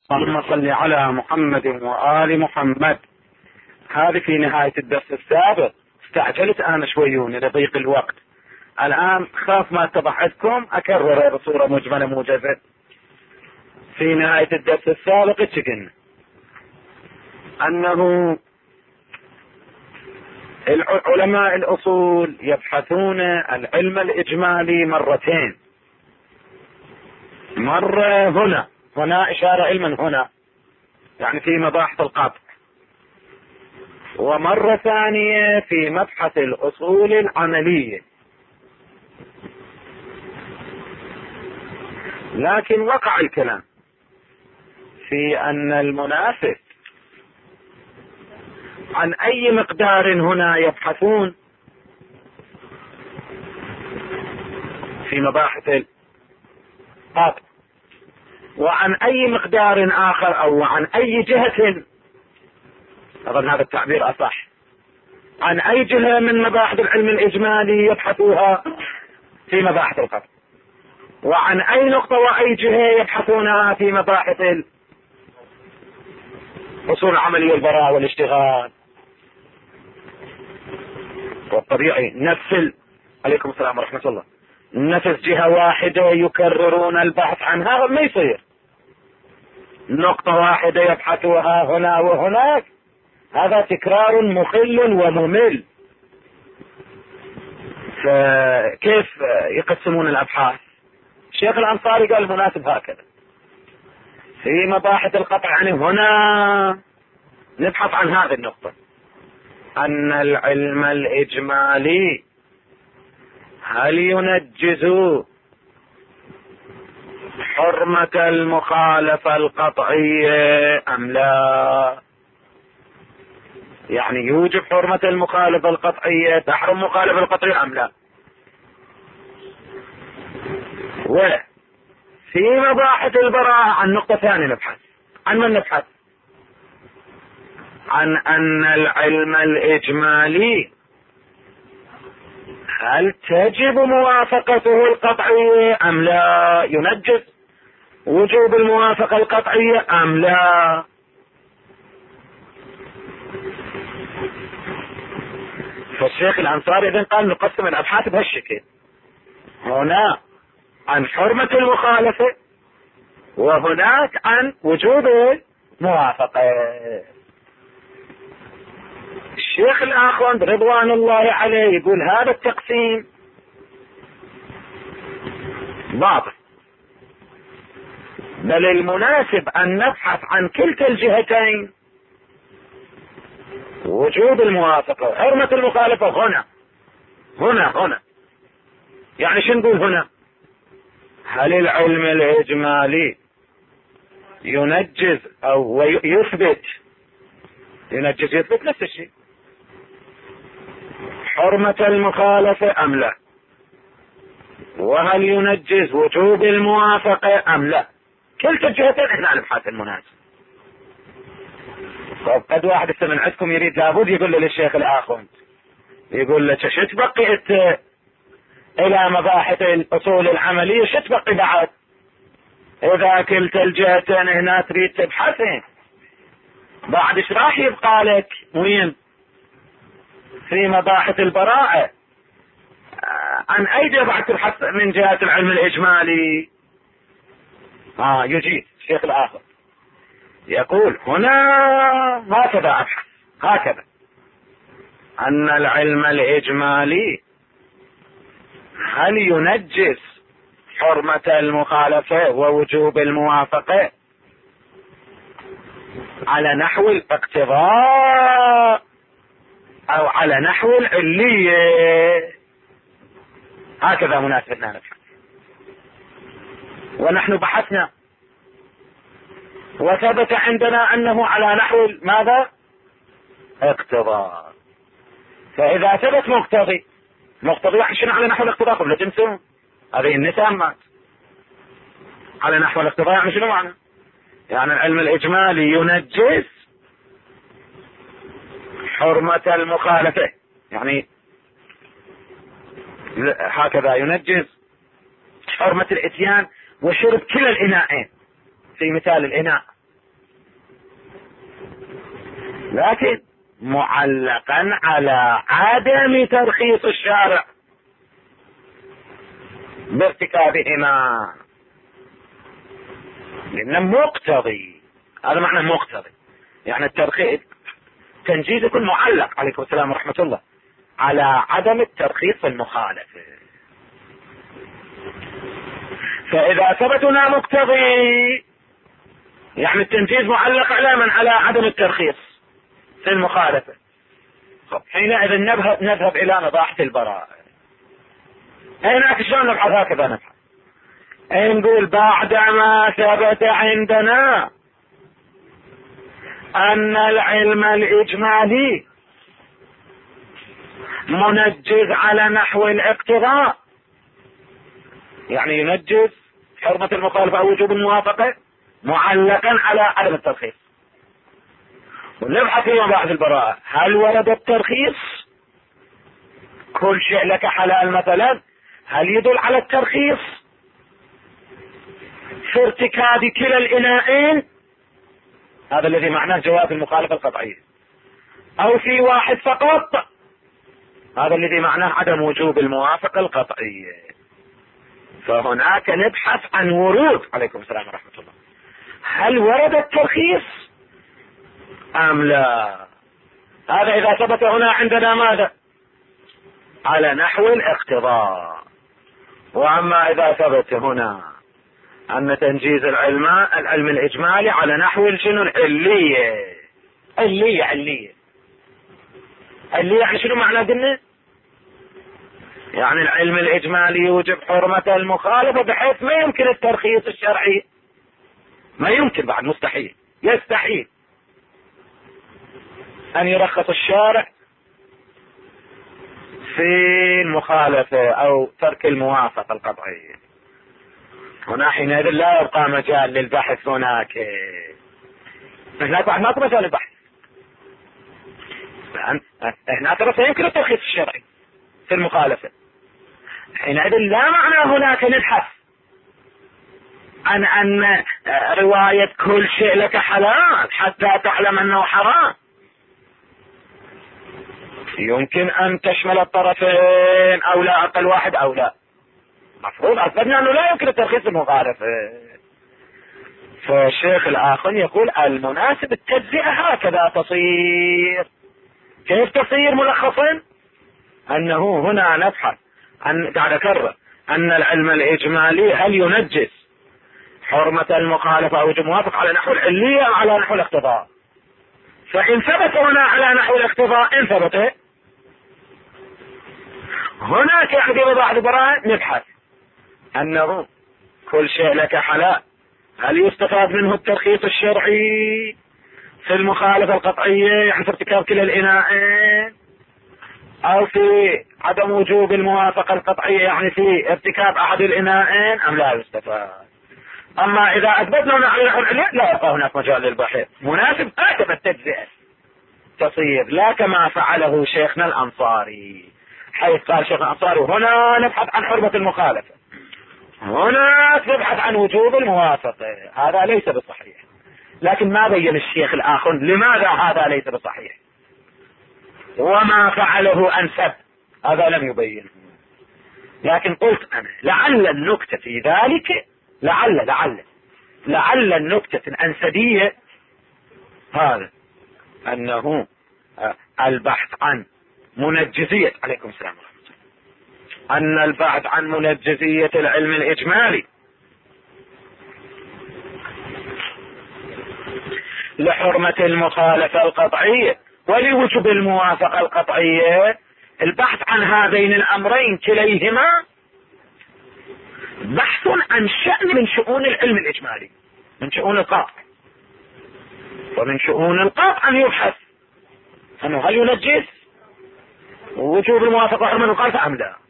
اللهم صل على محمد وآل محمد. هذه في نهاية الدرس السابق. استعجلت أنا شويون لضيق الوقت. الآن خاف ما اتضح لكم أكرر بصورة مجملة موجزة. في نهاية الدرس السابق قلنا أنه علماء الأصول يبحثون العلم الإجمالي مرتين. مرة هنا إشارة علما هنا يعني في مباحث القطع، ومرة ثانية في مبحث الأصول العملية. لكن وقع الكلام في أن المناسب عن أي مقدار هنا يبحثون في مباحث القطع، وعن أي مقدار آخر أو عن أي جهة، أظن هذا التعبير أصح، عن أي جهة من مباحث العلم الإجمالي يبحثوها في مباحث القطع، وعن أي نقطة وأي جهة يبحثونها في مباحث الأصول العملية والبراءة والاشتغال. والطبيعي عليكم السلام ورحمة الله، نفس جهة واحدة يكررون البحث عنها ما يصير. نقطة واحدة يبحثوها هنا وهناك، هذا تكرار مخل وممل. فكيف يقسمون الأبحاث؟ الشيخ الأنصاري قال المناسب هكذا في مباحث القطع، يعني هنا نبحث عن هذه النقطة، أن العلم الإجمالي هل ينجز حرمة المخالفة القطعية أم لا؟ يعني يوجب حرمة المخالفة القطعية، تحرم مخالفة القطعية أم لا؟ وفي مباحث البراءة عن نقطة ثانية نبحث. عن من نبحث؟ عن أن العلم الإجمالي هل تجب موافقته القطعية أم لا؟ ينجز وجوب الموافقة القطعية أم لا؟ فالشيخ الأنصاري إذن قال نقسم الأبحاث بهالشكل، هنا عن حرمة المخالفة وهناك عن وجوب الموافقة. الشيخ الآخوند رضوان الله عليه يقول هذا التقسيم باطل، بل المناسب أن نبحث عن كلتا الجهتين، وجوب الموافقة حرمة المخالفة هنا. يعني شو نقول هنا؟ هل العلم الإجمالي ينجز أو يثبت نفس الشيء حرمة المخالفة أم لا؟ وهل ينجز وجوب الموافقة أم لا؟ كلتا الجهتين احنا نبحث المناسب. طب قد واحد من عندكم يريد لابد يقول للشيخ الآخر، يقول له شو تبقي انت الى مباحث الاصول العملية، شو تبقي بعد؟ اذا كلتا الجهتين هنا تريد تبحثين بعد ايش راح يبقى لك وين في مباحث البراءة؟ عن اي جهة بعد تبحث من جهة العلم الاجمالي؟ يجيب الشيخ الاخر يقول هنا هكذا ابحث، هكذا ان العلم الاجمالي هل ينجز حرمة المخالفة ووجوب الموافقة على نحو الاقتضاء او على نحو العلية. هكذا مناسب أن نبحث، ونحن بحثنا وثبت عندنا أنه على نحو ماذا؟ اقتضاء. فإذا ثبت مقتضي يحشن على نحو الاقتضاء قبل تنسون هذه النساء مات على نحو الاقتضاء. يعني شنو معنى؟ يعني العلم الإجمالي ينجز حرمة المخالفة، يعني هكذا ينجز حرمة الاتيان وشرب كلا الإناءين في مثال الإناء لكن معلقا على عدم ترخيص الشارع بارتكابهما، لأنه مقتضي. هذا معنى مقتضي، يعني الترخيص تنجيز يكون معلق عليكم السلام ورحمة الله على عدم الترخيص المخالفة. فإذا ثبت هنا مقتضي يعني التنجيز معلق على عدم الترخيص في المخالفة. حينئذ نذهب إلى مباحث البراءة. هناك شلون نبحث؟ هكذا نبحث، نقول بعدما ثبت عندنا أن العلم الإجمالي منجز على نحو الاقتضاء، يعني ينجز حرمة المخالفة أو وجوب الموافقة معلقا على عدم الترخيص. ونبحث في مباحث البراءة، هل ورد الترخيص؟ كل شيء لك حلال مثلا، هل يدل على الترخيص في ارتكاب كلا الإناءين؟ هذا الذي معناه جواز المخالفة القطعية. أو في واحد فقط، هذا الذي معناه عدم وجوب الموافقة القطعية. فهناك نبحث عن ورود، عليكم السلام ورحمة الله، هل ورد الترخيص أم لا؟ هذا إذا ثبت هنا عندنا ماذا؟ على نحو الاقتضاء. وأما إذا ثبت هنا أن تنجيز العلم الإجمالي على نحو الشنو؟ العلية. علية يعني شنو معنى قلنا؟ يعني العلم الإجمالي يوجب حرمة المخالفة بحيث ما يمكن الترخيص الشرعي، ما يمكن، بعد مستحيل، يستحيل أن يرخص الشارع في المخالفة أو ترك الموافقة القطعية. هنا حينئذ لا يبقى مجال للبحث. هناك بعد ماكو مجال للبحث. هنا ترى سيمكن الترخيص الشرعي في المخالفة. حينئذ لا معنى هناك نبحث عن أن رواية كل شيء لك حلال حتى تعلم أنه حرام. يمكن أن تشمل الطرفين أو لا، أقل واحد أو لا. مفروض أثبتنا أنه لا يمكن الترخيص المخالفة. فالشيخ الآخر يقول المناسب التجزئة هكذا تصير. كيف تصير ملخصا؟ أنه هنا نبحث قاعد أكرر أن العلم الإجمالي هل ينجز حرمة المخالفة أو الموافق على نحو العلية أو على نحو الاقتضاء. فإن ثبت هنا على نحو الاقتضاء، إن ثبت هناك يعني في مباحث البراءة نبحث أنه كل شيء لك حلال، هل يستفاد منه الترخيص الشرعي في المخالفة القطعية يعني في ارتكاب كلا الإناءين، أو في عدم وجوب الموافقة القطعية يعني في ارتكاب أحد الإناءين، أم لا يستفاد. أما إذا أثبتنا على نحو العلية لا يبقى هناك مجال للبحث. مناسب هكذا التجزئة تصير، لا كما فعله شيخنا الأنصاري، حيث قال شيخ الأنصاري هنا نبحث عن حرمة المخالفة، هنا نبحث عن وجوب الموافقة. هذا ليس بصحيح. لكن ما بين الشيخ الآخر لماذا هذا ليس بصحيح وما فعله أنسب، هذا لم يبين. لكن قلت أنا لعل النكتة في ذلك، لعل النكتة الأنسبية هذا أنه البحث عن منجزية، عليكم السلام ورحمة الله، أن البحث عن منجزية العلم الإجمالي لحرمة المخالفة القطعية ولوجوب الموافقة القطعية، البحث عن هذين الأمرين كليهما بحث عن شأن من شؤون العلم الإجمالي، من شؤون القطع. ومن شؤون القطع أن يبحث أنه هل ينجز وجوب الموافقة وحرمة المخالفة أم لا.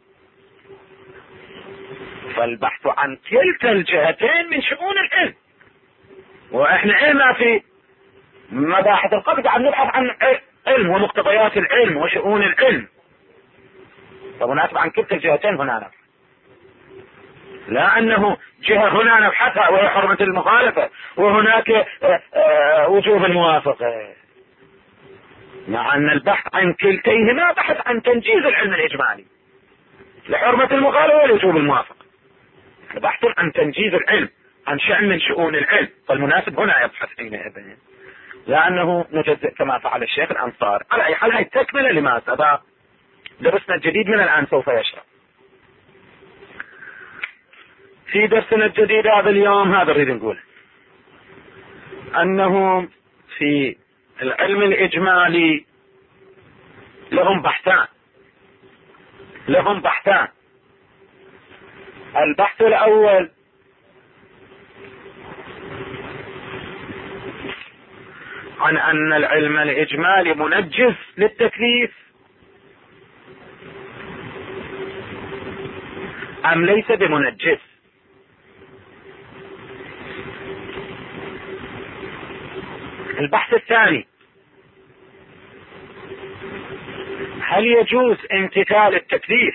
فالبحث عن كلتا الجهتين من شؤون العلم. وإحنا قلنا في مباحث القبض عم نبحث عن علم ومقتضيات العلم وشؤون العلم، فمناسب عن كلتا الجهتين هنا نبحث، لا أنه جهة هنا نبحثها وهي حرمة المخالفة وهناك وجوب الموافقة. مع أن البحث عن كلتيهما بحث عن تنجيز العلم الإجمالي لحرمة المخالفة ولوجوب الموافقة. بحث عن تنجيز العلم، عن شأن من شؤون العلم، فالمناسب هنا يبحث حينئذ، لأنه نجزئ كما فعل الشيخ الأنصاري. على أي حال هي تكملة لما سبق، درسنا الجديد من الآن سوف يشرح. في درسنا الجديد هذا اليوم هذا نريد نقول أنه في العلم الإجمالي لهم بحثان. البحث الأول عن أن العلم الإجمالي منجز للتكليف أم ليس بمنجز. البحث الثاني، هل يجوز امتثال التكليف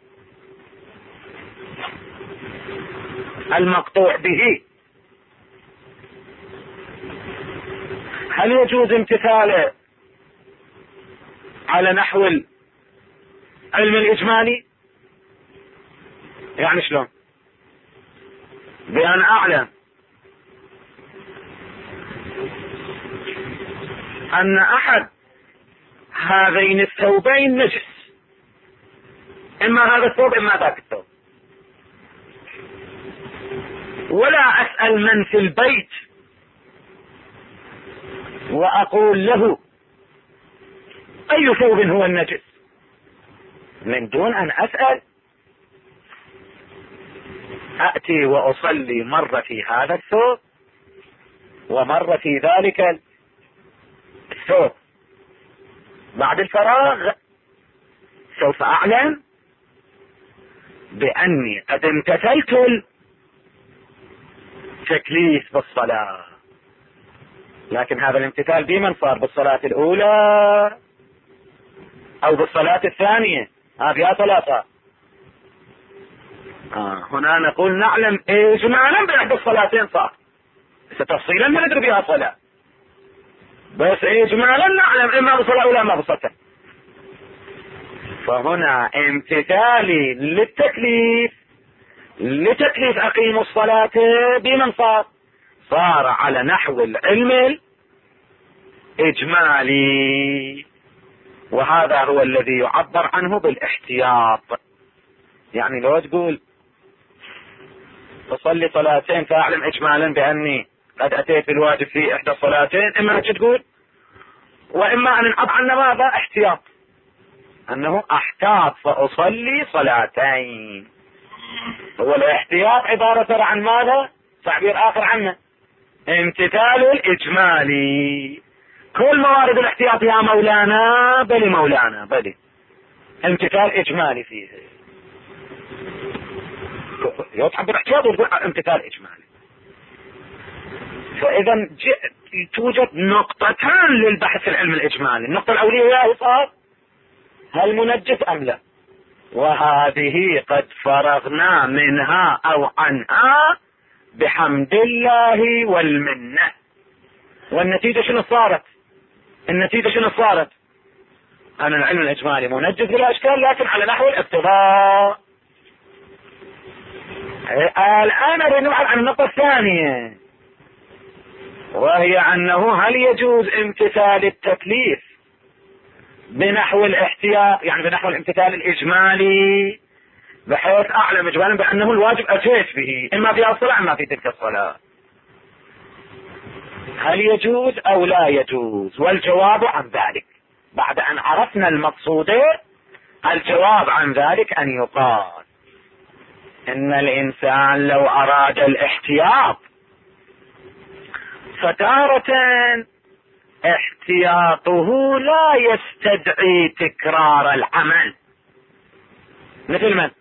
المقطوع به؟ هل يجوز امتثاله على نحو العلم الإجمالي؟ يعني شلون؟ بأن أعلم أن أحد هذين الثوبين نجس، إما هذا الثوب إما ذاك الثوب، ولا أسأل من في البيت وأقول له أي ثوب هو النجس من دون أن أسأل. أأتي وأصلي مرة في هذا الثوب ومرة في ذلك الثوب، بعد الفراغ سوف أعلم بأني قد امتثلت التكليف بالصلاة. لكن هذا الامتثال بمن صار؟ بالصلاة الأولى أو بالصلاة الثانية؟ هذه ثلاثة. هنا نقول نعلم إجمالا بأحد الصلاتين صار، تفصيلا ما ندري بها صلاة، بس إجمالا نعلم إما بالصلاة الأولى إما بالصلاة. فهنا امتثالي لتكليف أقيموا الصلاة بمن صار على نحو العلم الإجمالي، وهذا هو الذي يعبر عنه بالاحتياط. يعني لو تقول تصلي صلاتين فأعلم إجمالا بأني قد أتيت بالواجب في إحدى الصلاتين، إما تقول وإما أن نعب عنا ماذا؟ احتياط، أنه أحتاط فأصلي صلاتين. هو الاحتياط عبارة عن ماذا؟ تعبير آخر عنه امتثال الإجمالي. كل موارد الاحتياط يا مولانا بل مولانا بل امتثال إجمالي فيه، يتعبر احتياط وتقول امتثال إجمالي. فإذا توجد نقطتان للبحث في العلم الإجمالي. النقطة الأولية هي صار هل منجس أم لا، وهذه قد فرغنا منها أو عنها بحمد الله والمنة. والنتيجة شنو صارت؟ النتيجة شنو صارت؟ أن العلم الإجمالي منجس بلا أشكال، لكن على نحو الاقتضاء. الآن أريد نبحث عن النقطة الثانية، وهي أنه هل يجوز امتثال التكليف بنحو الاحتياط، يعني بنحو الامتثال الإجمالي، بحيث أعلم إجمالا بأنه الواجب أتيت به إما في الصلاة إما في تلك الصلاة. هل يجوز أو لا يجوز؟ والجواب عن ذلك بعد أن عرفنا المقصود، الجواب عن ذلك أن يقال إن الإنسان لو أراد الاحتياط فتارة احتياطه لا يستدعي تكرار العمل. مثل من؟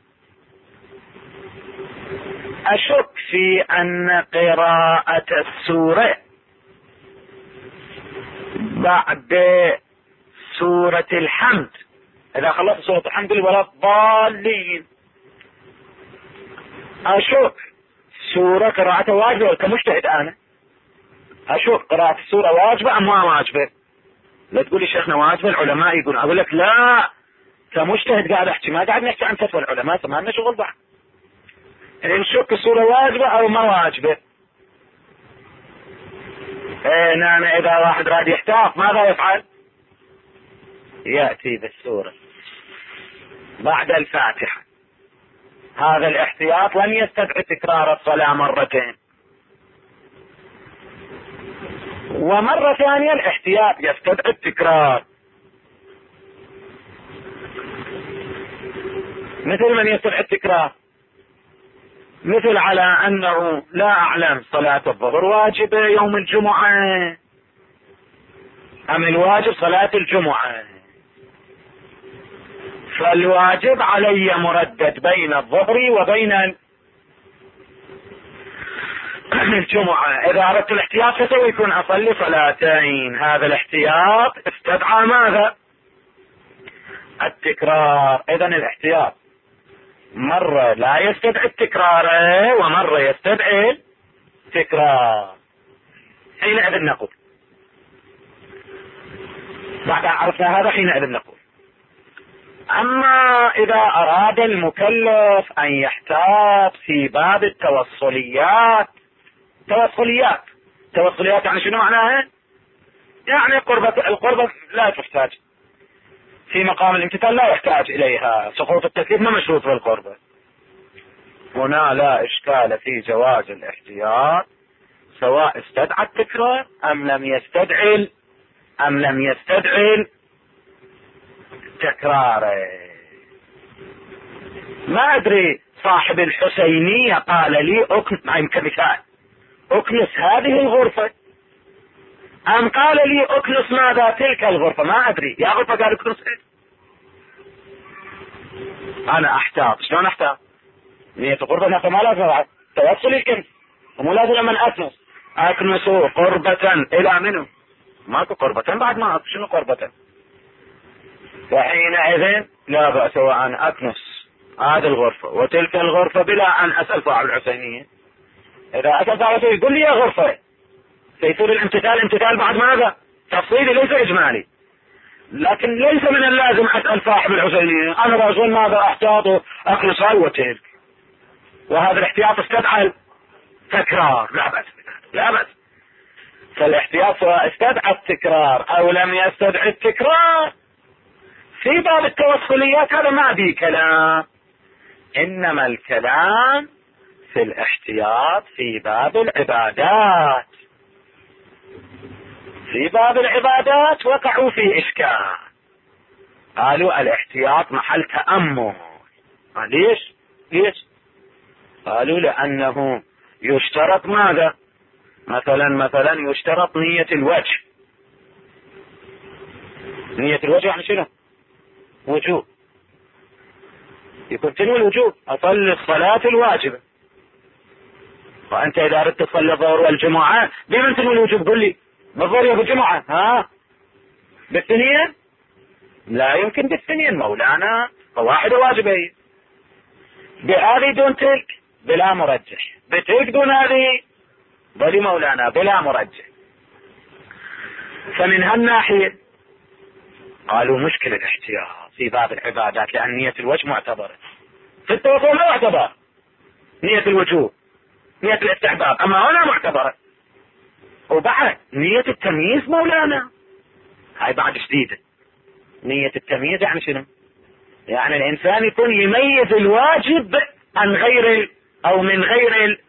أشك في أن قراءة السورة بعد سورة الحمد، إذا خلصت سورة الحمد ولا الضالين، أشك سورة قراءة واجبة كمجتهد أنا، أشوف قراءة السورة واجبة أم ما واجبة. لا تقول لي شيخنا واجبة العلماء يقول، اقول لك لا، كمجتهد قاعد احكي، ما قاعد نحكي عن فتوى العلماء، ما لنا شغل بعد. نشك الصورة واجبة او ما واجبة. نعم، اذا واحد راد يحتاط ماذا يفعل؟ يأتي بالسورة بعد الفاتحة. هذا الاحتياط لن يستدعي تكرار الصلاة مرتين. ومرة ثانية الاحتياط يستدعي التكرار، مثل من يستدعي التكرار، مثل على انه لا اعلم صلاة الظهر واجبة يوم الجمعة ام الواجب صلاة الجمعة، فالواجب علي مردد بين الظهر وبين الجمعة. اذا اردت الاحتياط فسوف يكون اصلي صلاتين. هذا الاحتياط استدعى ماذا؟ التكرار. اذا الاحتياط مرة لا يستدعي التكرار ومرة يستدعي التكرار. حينئذ نقول، بعد أن عرفنا هذا حينئذ نقول: اما اذا اراد المكلف ان يحتاط في باب التوصليات. توصليات يعني شنو معناها؟ يعني القربة لا تحتاج في مقام الامتثال، لا يحتاج اليها، سقوط التكليف ما مشروط بالقربة. هنا لا اشكال في جواز الاحتياط سواء استدعى التكرار ام لم يستدعي تكراره. ما ادري صاحب الحسينية قال لي كمثال اكنس هذه الغرفة، ام قال لي اكنس ماذا تلك الغرفة، ما ادري. يا غرفة قال اكنس انا احتاط. شلون احتاط؟ نية قربة نفسه ما لازم توصل الكنس، ومو لازم من اكنس قربة الى منه. ماكو قربة بعد، ما شنو قربة؟ وحينئذ لا بأس وأن أكنس هذه الغرفة وتلك الغرفة بلا أن أسأل صاحب الحسينية. إذا أسأل صاحب الحسينية يقول لي يا غرفة، سيصير الامتثال بعد ماذا؟ تفصيلي ليس إجمالي. لكن ليس من اللازم أسأل صاحب الحسينية أنا رجل ماذا أحتاط أكنس هاي وتلك، وهذا الاحتياط استدعى تكرار. لا بأس. فالاحتياط سواء استدعى التكرار أو لم يستدعي التكرار في باب التوصليات هذا ما به كلام، انما الكلام في الاحتياط في باب العبادات. في باب العبادات وقعوا في اشكال، قالوا الاحتياط محل تأمل. ليش؟ قالوا لانه يشترط ماذا؟ مثلا يشترط نية الوجه. نية الوجه يعني شنو؟ وجوب. يكون تنوي الوجوب، اصلي الصلاة الواجبة. وانت اذا اردت تصلي الظهر والجمعة بمن تنوي الوجوب؟ قل لي بالظهر وبالجمعة. بالثنين؟ لا يمكن بالثنين مولانا، فواحدة واجبة. بهذه دون تلك بلا مرجح، بتلك دون هذه بل مولانا بلا مرجح. فمن هالناحية قالوا مشكلة الاحتياط في باب العبادات، لأن نية الوجه معتبرة. في التوصل لا معتبر نية الوجوب، نية الاستحباب، أما هنا معتبرة. وبعد نية التمييز مولانا هاي بعد جديدة. نية التمييز يعني شنو؟ يعني الإنسان يكون يميز الواجب عن غير أو من غير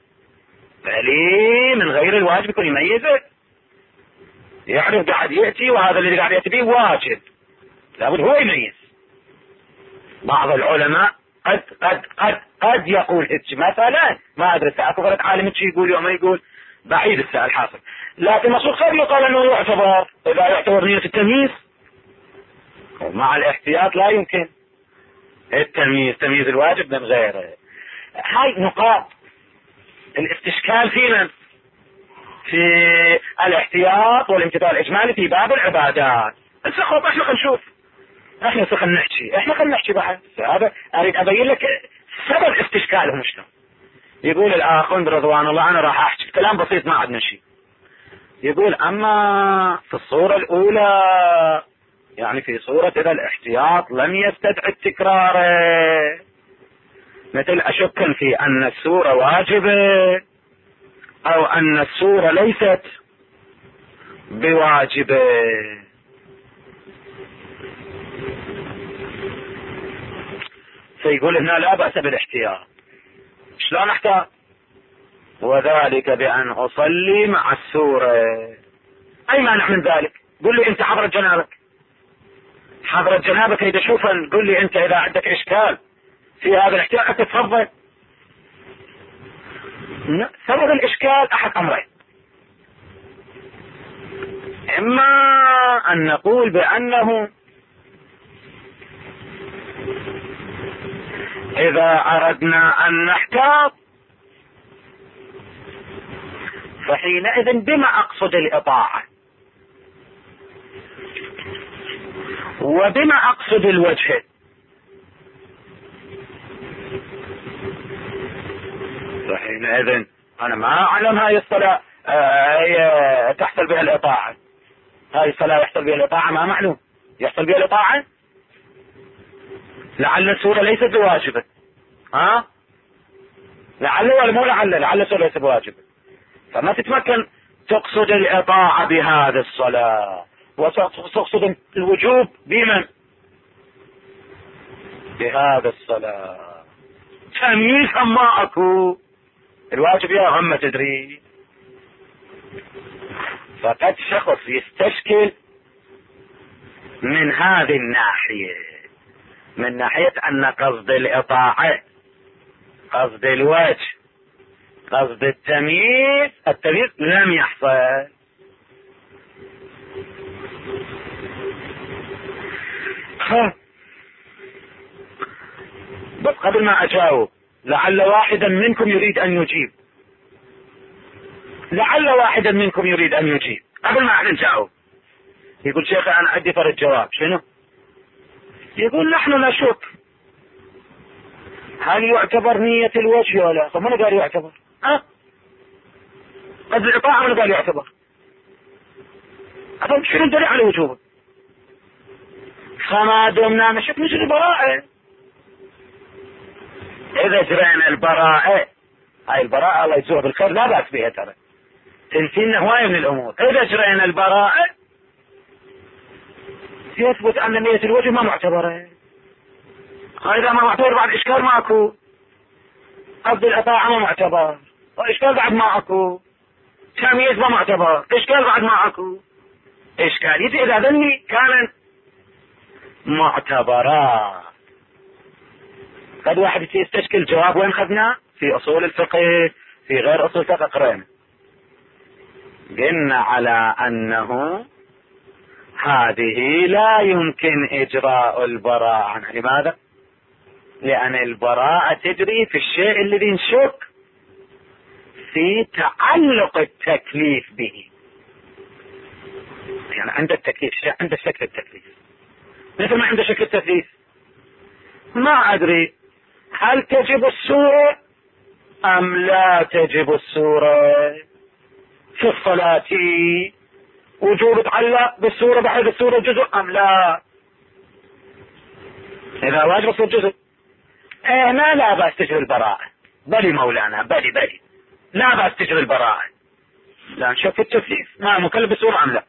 من غير الواجب، يكون يميزه، يعرف قاعد يأتي وهذا اللي قاعد يأتي به واجب، لابد هو يميز. بعض العلماء قد يقول مثلا، ما ادري اكو غلط عالم يقول يوم يقول بعيد السؤال حاصل، لكن مصروف قد يقال انه يعتبر اذا يعتبر نية التمييز. ومع الاحتياط لا يمكن تمييز الواجب من غيره. هاي نقاط الاستشكال فينا في الاحتياط والامتثال الاجمالي في باب العبادات. السخوف احنا خلينا نشوف، احنا خلينا نحكي بعد. هذا اريد ابين لك سبب استشكالهم شنو. يقول الاخوان رضوان الله انا راح احكي كلام بسيط ما عندنا شيء. يقول أما في الصورة الأولى، يعني في صورة إذا الاحتياط لم يستدعي التكرار، مثل أشك في أن السورة واجبة أو أن السورة ليست بواجبة. فيقول هنا لا بأس بالاحتياط. شلون احتاط؟ وذلك بأن أصلي مع السورة. أي مانع من ذلك؟ قل لي أنت حضرة جنابك، حضرة جنابك إذا شوفا قل لي أنت إذا عندك إشكال في هذا الاحتياط تتفضل. سبب الإشكال أحد أمرين: إما أن نقول بأنه إذا أردنا أن نحتاط فحينئذ بما أقصد الإطاعة وبما أقصد الوجه. فحينئذ أنا ما أعلم هاي الصلاة تحصل بها الإطاعة، هاي الصلاة يحصل بها الإطاعة، ما معلوم يحصل بها الإطاعة. لعل السورة ليست بواجبة، لعل ولا مو لعل السورة ليست بواجبة، فما تتمكن تقصد الإطاعة بهذه الصلاة وتقصد الوجوب بمن؟ بهذا الصلاة. تمييز ما أكو الواجب يا هم تدري. فقد شخص يستشكل من هذه الناحية، من ناحية أن قصد الإطاعة، قصد الوجه، قصد التمييز لم يحصل. بس قبل ما أجاوب، لعل واحدا منكم يريد أن يجيب، لعل واحدا منكم يريد أن يجيب قبل ما احنا نجاوب. يقول شيخ أنا عندي فرد جواب. شنو؟ يقول نحن نشك هل يعتبر نية الوجه ولا لا. من قال يعتبر؟ قد الإطاعة من قال يعتبر؟ أظن شنو الدليل على وجوبه؟ فما دمنا نشك نجري براءة. إذا جرينا البراءة، هاي البراءة الله يجزوها بالخير لا بأس بها، ترى تنسينا هواية من الأمور. إذا جرينا البراءة يثبت أن نية الوجه ما معتبرة. إذا ما معتبر بعد إشكال ماكو، قصد الإطاعة ما معتبر، وإشكال بعد ما أكو، تمييز ما معتبر، إشكال بعد ما أكو. إشكالية إذا ذني كان معتبرا. قد واحد يستشكل جواب وين خذناه؟ في أصول الفقه، في غير أصول الفقه قرأنا قلنا على أنه هذه لا يمكن إجراء البراءة عنها. لماذا؟ لأن البراءة تجري في الشيء الذي نشك في تعلق التكليف به. يعني عند التكليف عند شك التكليف، مثل ما عند شك التكليف ما أدري هل تجب السورة أم لا تجب السورة في الصلاة، وجوب تعلق بالسورة بحيث السورة جزء أم لا. إذا واجب السورة جزء هنا لا بأس تجري البراءة. بلي مولانا بلي لا بأس تجري البراءة، لا نشوف التكليف ما مكلف بالسورة أم لا.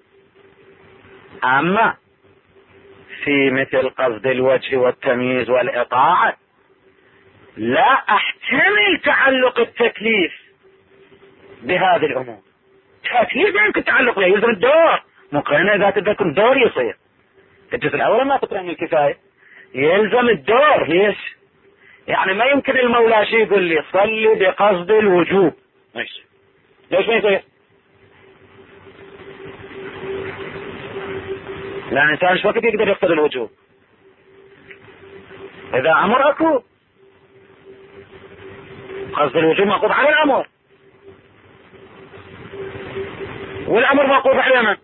أما في مثل قصد الوجه والتمييز والإطاعة لا أحتمل تعلق التكليف بهذه الأمور. تكليف لا يمكن تعلق له، يلزم الدور مقارنة ذات ذاك دور يصير. الجزء الأول ما تقرأني الكفاية، يلزم الدور. ليش؟ يعني ما يمكن المولى شيء يقول لي صلي بقصد الوجوب، ليش ما يصير؟ لا الإنسان مش وقت يقدر يقصد الوجوب. إذا أمر أكو قصد الوجوب موقوف على الأمر، والأمر موقوف على من؟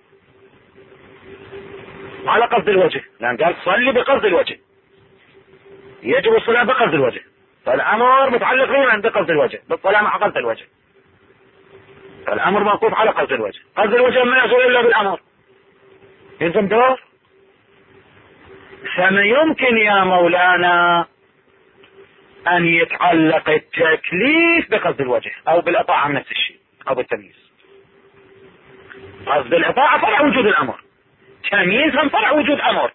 على قصد الوجه، لأن قال صلي بقصد الوجه، يجب الصلاة بقصد الوجه، فالأمر متعلق به عند قصد الوجه، بالصلاة مع قصد الوجه. الأمر موقوف على قصد الوجه. قصد الوجه ما يحصل إلا بالأمر، يلزم دور. فما يمكن يا مولانا أن يتعلق التكليف بقصد الوجه أو بالإطاعة من نفس الشيء أو بالتمييز. قصد الإطاعة فرع وجود الأمر، تمييزهم فرع وجود أمر.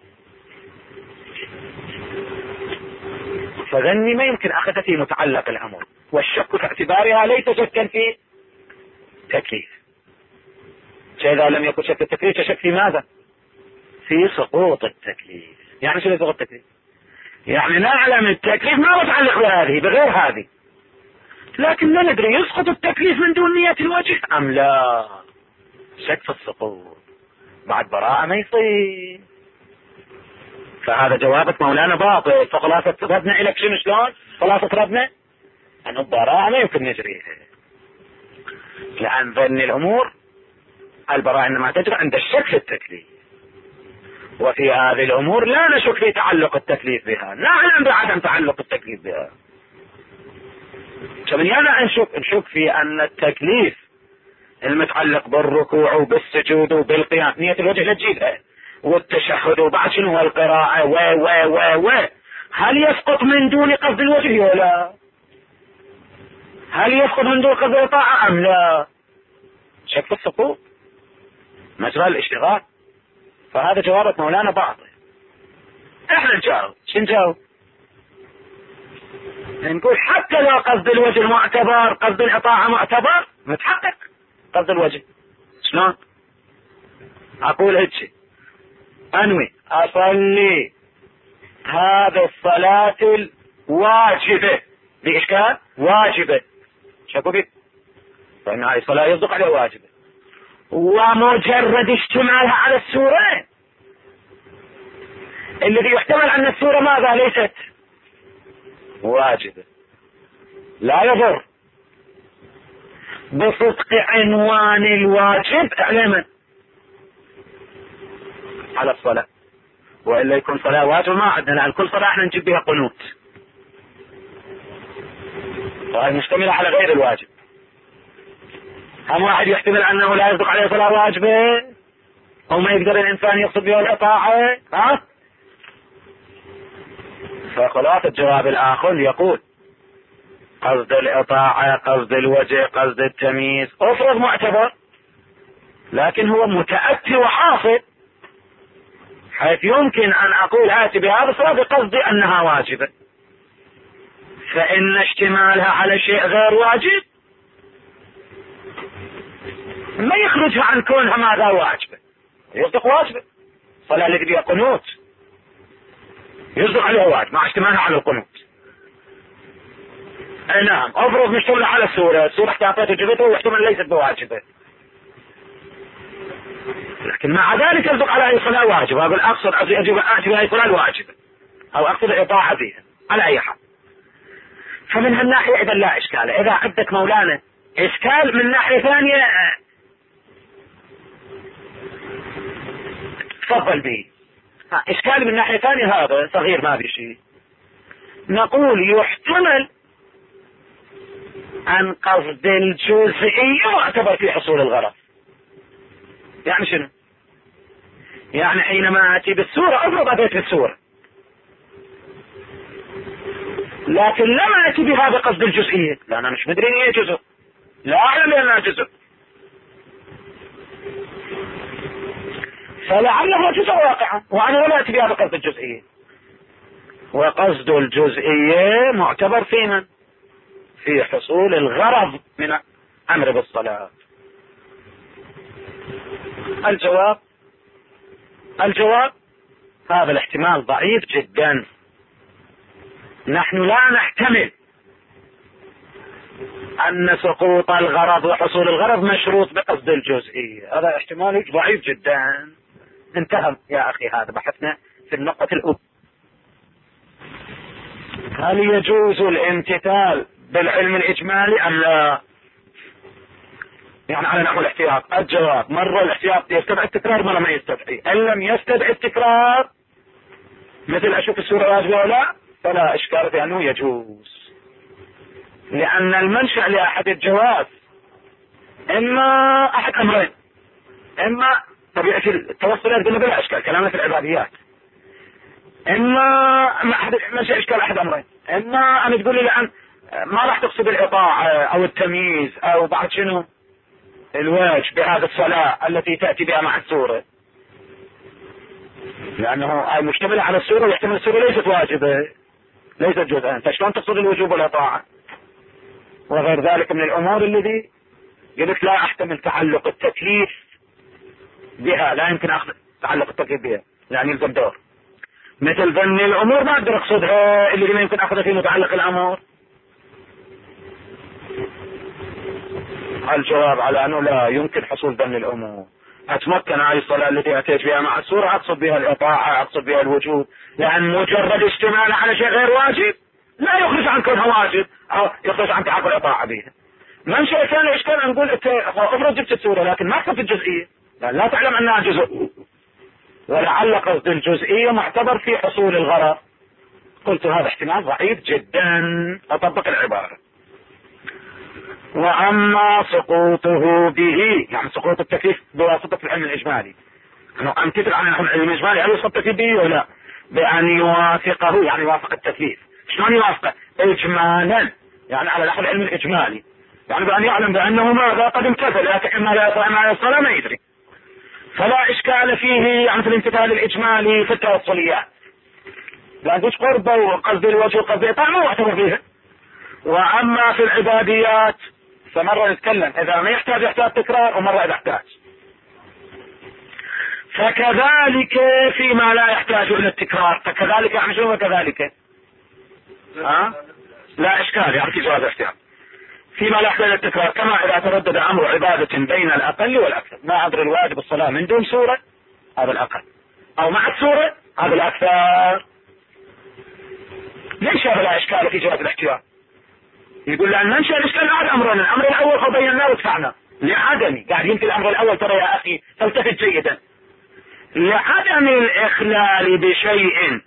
فذني ما يمكن أخذ في متعلق الأمر، والشك في اعتبارها ليس شكا في تكليف. إذا لم يكن شك التكليف شك في ماذا؟ في سقوط التكليف. يعني شو سقوط التكليف؟ يعني نعلم التكليف ما متعلق بهذه بغير هذه، لكن لا ندري يسقط التكليف من دون نية الوجه أم لا. شك في السقوط بعد براءة ما يصير. فهذا جوابك مولانا باطل. فخلاصة ردنا إليك شنو شلون؟ خلاصة ردنا أن البراءة ما يمكن نجريها، لأن ظن الأمور البراءة إنما تجري عند الشك في التكليف، وفي هذه الأمور لا نشك في تعلق التكليف بها، نعلم بعدم تعلق التكليف بها. فمن هنا نشك في أن التكليف المتعلق بالركوع وبالسجود وبالقيام نية الوجه لا تجيبها، والتشهد وبعد شنو القراءة و هل يسقط من دون قصد الوجه ولا؟ هل يسقط من دون قصد الطاعة أم لا؟ شك في السقوط مجرى الاشتغال. فهذا جوابك مولانا باطل. احنا نجاوب شو نجاوب؟ نقول حتى لو قصد الوجه معتبر، قصد الإطاعة معتبر، متحقق قصد الوجه. شلون؟ أقول هيك أنوي أصلي هذا الصلاة الواجبة بإشكال واجبة، شكو بك؟ فإن هذه الصلاة يصدق عليها واجبة، ومجرد اشتمالها على السورة الذي يحتمل أن السورة ماذا ليست واجبة لا يضر بصدق عنوان الواجب اعلما على الصلاة، وإلا يكون صلاة واجب ما عندنا، لأن كل صلاة احنا نجيب بها قنوت وهي مشتملة على غير الواجب. هم واحد يحتمل أنه لا يصدق عليه صلاة واجبة أو ما يقدر الإنسان يقصد بها الإطاعة. فخلاص الجواب الآخر يقول قصد الإطاعة، قصد الوجه، قصد التمييز أفرض معتبر، لكن هو متأتي وحاصل، حيث يمكن أن أقول آتي بهذا الصلاة بقصد أنها واجبة، فإن اشتمالها على شيء غير واجب ما يخرجها عن كونها ماذا واجبة، يصدق واجبة. صلاة اللي بها قنوت يصدق عليها واجب مع اشتمالها على القنوت. نعم افرض مشتملة على السورة احتاطت وجبته واحتمال ليست بواجبة، لكن مع ذلك يصدق على اي صلاة واجبة. اقول اقصد اجب اي صلاة واجبة او اقصد الاطاعة بها على اي حال. فمن هالناحية اذا لا اشكال. اذا عندك مولانا اشكال من ناحية ثانية تفضل به. اشكال من ناحية ثانية هذا صغير ما بشيء. نقول يحتمل ان قصد الجزئية معتبر في حصول الغرض. يعني شنو؟ يعني حينما اتي بالسورة افرض اتيت بالسورة لكن لما اتي بها بقصد الجزئية، لا انا مش مدري ان هي جزء، لا اعلم انها جزء، فلعله جزء واقعا وانا لا اتي بها بقصد الجزئية. وقصد الجزئية معتبر في من؟ في حصول الغرض من امر بالصلاة. الجواب هذا الاحتمال ضعيف جدا. نحن لا نحتمل ان سقوط الغرض وحصول الغرض مشروط بقصد الجزئية، هذا احتمال ضعيف جدا. انتهى يا اخي هذا بحثنا في النقطة الاولى. هل يجوز الامتثال بالعلم الاجمالي ام لا؟ يعني على نحو الاحتياط. الجواب مرة الاحتياط يستدعي التكرار مرة ما يستدعي. ان لم يستدعي التكرار مثل اشوف السورة واجبة ولا فلا اشكال في انه يجوز، لان المنشأ لاحد الجواز اما احد امرين، اما طبيعة التوصلات قلنا بلا اشكال كلامنا في العباديات، اما ما اشكال احد امرين، اما ان تقول لي لان ما راح تقصد الاطاعة او التمييز او بعد شنو الواجب بهذه الصلاة التي تأتي بها مع السورة، لانه مشتملة على السورة ويحتمل السورة ليست واجبة ليست جزءا، فشلون تقصد الوجوب والاطاعة وغير ذلك من الامور الذي قلت لا احتمل تعلق التكليف بها، لا يمكن اخذ تعلق التكليف بها يعني يلزم دور، مثل ظن الامور ما اقدر اقصدها اللي ما يمكن اخذها في متعلق الامر. الجواب على انه لا يمكن حصول ظن الامور، اتمكن هذه الصلاة التي اتيت بها مع السورة اقصد بها الاطاعة اقصد بها الوجوب، لان مجرد اشتمال على شيء غير واجب لا يخرج عن كونها واجب او يخرج عن تعاقد الاطاعة بها. منشأ كان اشكال نقول افرض جبت السورة لكن ما قصدت الجزئية لا تعلم انها جزء، ولعل قصد الجزئية معتبر في حصول الغرض، قلت هذا احتمال ضعيف جدا اطبق العبارة. واما سقوطه به يعني سقوط التكليف بواسطة العلم الاجمالي، انه امتثل عن العلم الاجمالي هل يسقط التكليف به ولا بان يوافقه يعني يوافق التكليف، شلون يوافقه؟ اجمالا يعني على نحو العلم الاجمالي، يعني بان يعلم بانه ماذا قد امتثل لكن ما لا يطلع ما يصل ما يدري، فلا اشكال فيه يعني في الامتثال الاجمالي في التوصليات، لان قربه وقصد الوجه وقصد الاطاعة ما يعتبر فيها. واما في العباديات فمرة نتكلم اذا ما يحتاج تكرار ومرة اذا احتاج، فكذلك فيما لا يحتاج الى التكرار، فكذلك يعني شنو كذلك لا اشكال يعني في جواز احتياط فيما لا يحتاج الى التكرار، كما اذا تردد امر عبادة بين الاقل والاكثر، ما ادري الواجب الصلاة من دون سورة هذا الاقل او مع السورة هذا الاكثر، ليش هذا لا اشكال في جواز الاحتياط؟ يقول لأن منشأ الإشكال هذا أمرين، الأمر الأول فبيناه ودفعنا لعدم، قاعد يمكن الأمر الأول ترى يا أخي فالتفت جيدا، لعدم الإخلال بشيء